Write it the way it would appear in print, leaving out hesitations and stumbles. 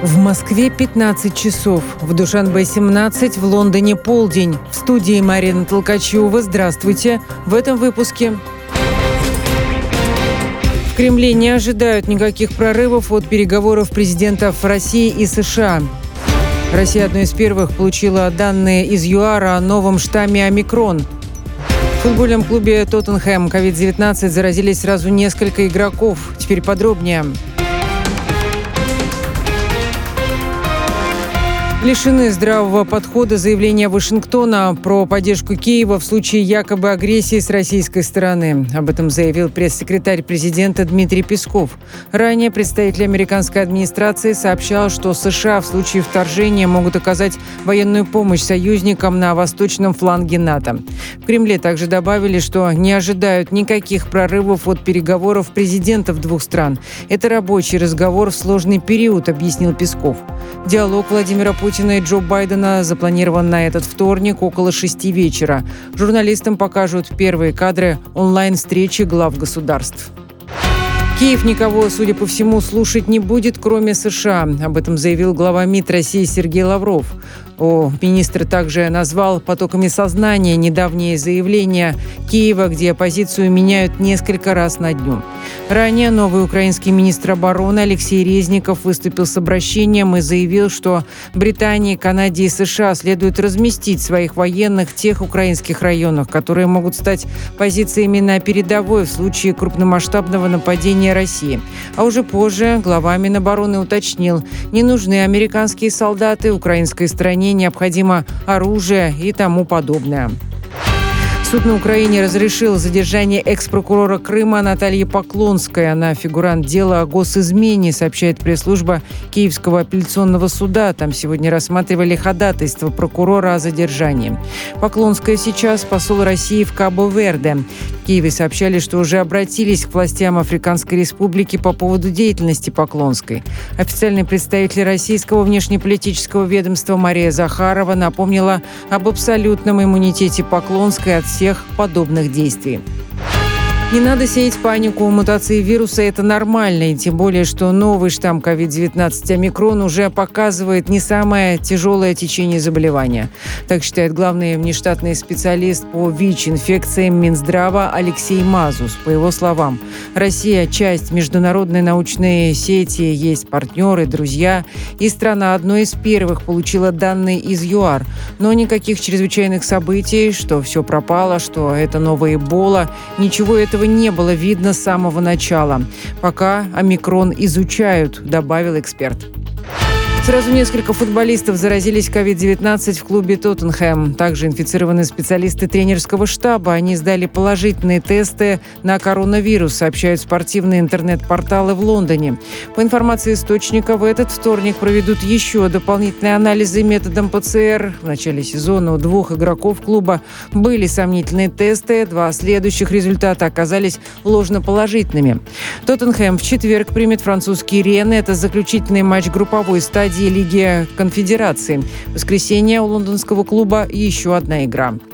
В Москве 15 часов, в Душанбе 17, в Лондоне полдень. В студии Марина Толкачева. Здравствуйте. В этом выпуске. В Кремле не ожидают никаких прорывов от переговоров президентов России и США. Россия одной из первых получила данные из ЮАР о новом штамме «Омикрон». В футбольном клубе «Тоттенхэм» COVID-19 заразились сразу несколько игроков. Теперь подробнее. Лишены здравого подхода заявления Вашингтона про поддержку Киева в случае якобы агрессии с российской стороны. Об этом заявил пресс-секретарь президента Дмитрий Песков. Ранее представитель американской администрации сообщал, что США в случае вторжения могут оказать военную помощь союзникам на восточном фланге НАТО. В Кремле также добавили, что не ожидают никаких прорывов от переговоров президентов двух стран. Это рабочий разговор в сложный период, объяснил Песков. Диалог Владимира Путина и Джо Байдена запланирован на этот вторник около 6 вечера. Журналистам покажут первые кадры онлайн-встречи глав государств. Киев никого, судя по всему, слушать не будет, кроме США. Об этом заявил глава МИД России Сергей Лавров. Министр также назвал потоками сознания недавние заявления Киева, где позицию меняют несколько раз на дню. Ранее новый украинский министр обороны Алексей Резников выступил с обращением и заявил, что Британии, Канаде и США следует разместить своих военных в тех украинских районах, которые могут стать позициями на передовой в случае крупномасштабного нападения России. А уже позже глава Минобороны уточнил, не нужны американские солдаты украинской стране, необходимо оружие и тому подобное. Суд на Украине разрешил задержание экс-прокурора Крыма Натальи Поклонской. Она фигурант дела о госизмене, сообщает пресс-служба Киевского апелляционного суда. Там сегодня рассматривали ходатайство прокурора о задержании. Поклонская сейчас посол России в Кабо-Верде. В Киеве сообщали, что уже обратились к властям Африканской Республики по поводу деятельности Поклонской. Официальный представитель российского внешнеполитического ведомства Мария Захарова напомнила об абсолютном иммунитете Поклонской от всех подобных действий. Не надо сеять панику. Мутации вируса – это нормально. И тем более, что новый штамм COVID-19 «Омикрон» уже показывает не самое тяжелое течение заболевания. Так считает главный внештатный специалист по ВИЧ-инфекциям Минздрава Алексей Мазус. По его словам, Россия – часть международной научной сети, есть партнеры, друзья. И страна одной из первых получила данные из ЮАР. Но никаких чрезвычайных событий, что все пропало, что это новая Эбола, ничего этого не было видно с самого начала. Пока омикрон изучают, добавил эксперт. Сразу несколько футболистов заразились COVID-19 в клубе «Тоттенхэм». Также инфицированы специалисты тренерского штаба. Они сдали положительные тесты на коронавирус, сообщают спортивные интернет-порталы в Лондоне. По информации источника, в этот вторник проведут еще дополнительные анализы методом ПЦР. В начале сезона у 2 игроков клуба были сомнительные тесты. 2 следующих результата оказались ложноположительными. «Тоттенхэм» в четверг примет французский «Рен». Это заключительный матч групповой стадии Лиги Конфедерации. В воскресенье у лондонского клуба еще одна игра.